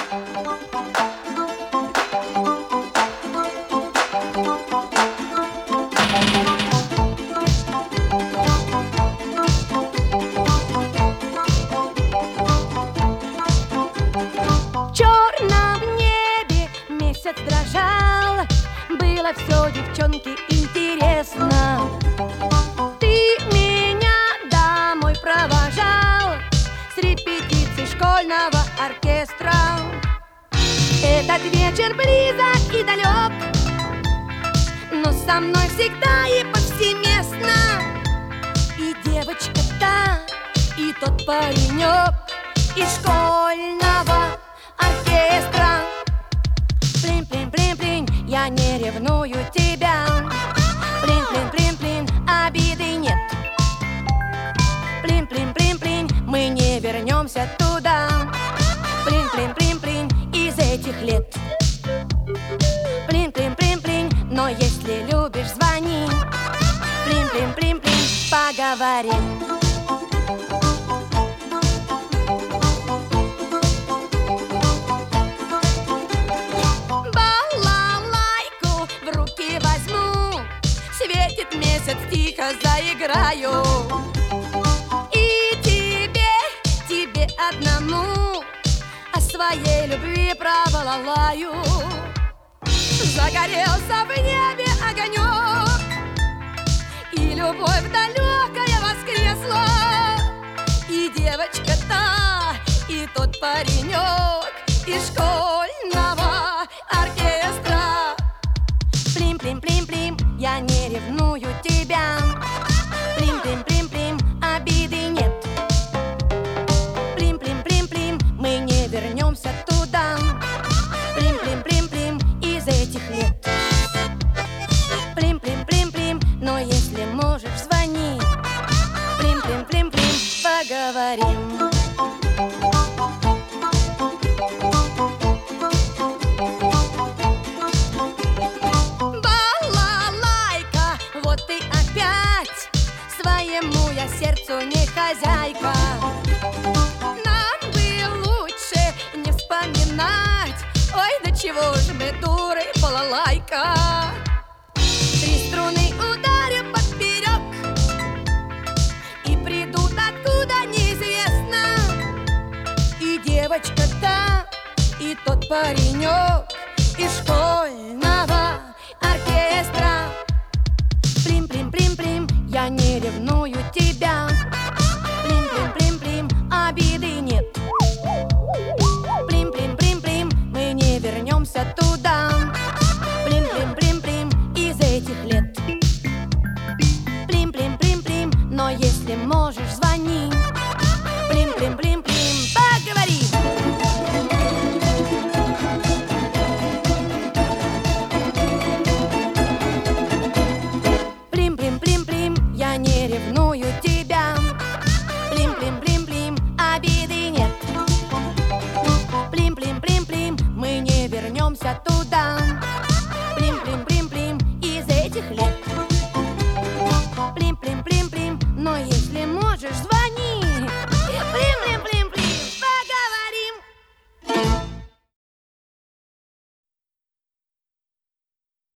Дрожал, было все, девчонки, интересно. Ты меня домой провожал с репетицией школьного оркестра. Этот вечер близок и далек, но со мной всегда и повсеместно. И девочка-то, и тот паренек из школьного оркестра. Плин-плин-плин-плин, я не ревную тебя. Плин-плин-плин-плин, обиды нет. Плин-плин-плин-плин, мы не вернемся туда. Плин-плин-плин-плин, из этих лет. Плин-плин-плин-плин, но если любишь, звони. Плин-плин-плин-плин, поговорим. Светит месяц, тихо заиграю. И тебе одному о своей любви провалалаю. Загорелся в небе огонек, и любовь далекая воскресла. И девочка-то, и тот паренек из школьного оркестра. Плим-плим-плим-плим, я не ревную тебя. Плим-плим-плим-плим, обиды нет. Плим-плим-плим-плим, мы не вернемся туда. Плим-плим-плим-плим, из этих лет. Плим-плим-плим-плим, но если можешь, звони. Плим-плим-плим-плим, поговорим. Своему я сердцу не хозяйка. Нам бы лучше не вспоминать. Ой, да чего ж мы дуры, балалайка. Три струны ударю поперек, и придут откуда неизвестно. И девочка-то, и тот паренек из школьного оркестра. Плим-плим-плим-плим, я не ревную тебя. Плим-плим-плим-плим, обиды нет. Плим-плим-плим-плим, мы не вернемся туда. Плим-плим-плим-плим, из этих лет. Плим-плим-плим-плим, но если можешь, звони. Плим-плим-плим-плим, поговори. Плим-плим-плим-плим, я не ревную тебя. Плим-плим-плим-плим, обиды нет. Плим-плим-плим-плим, мы не вернемся туда. Плим-плим-плим-плим, из этих лет. Плим-плим-плим-плим, но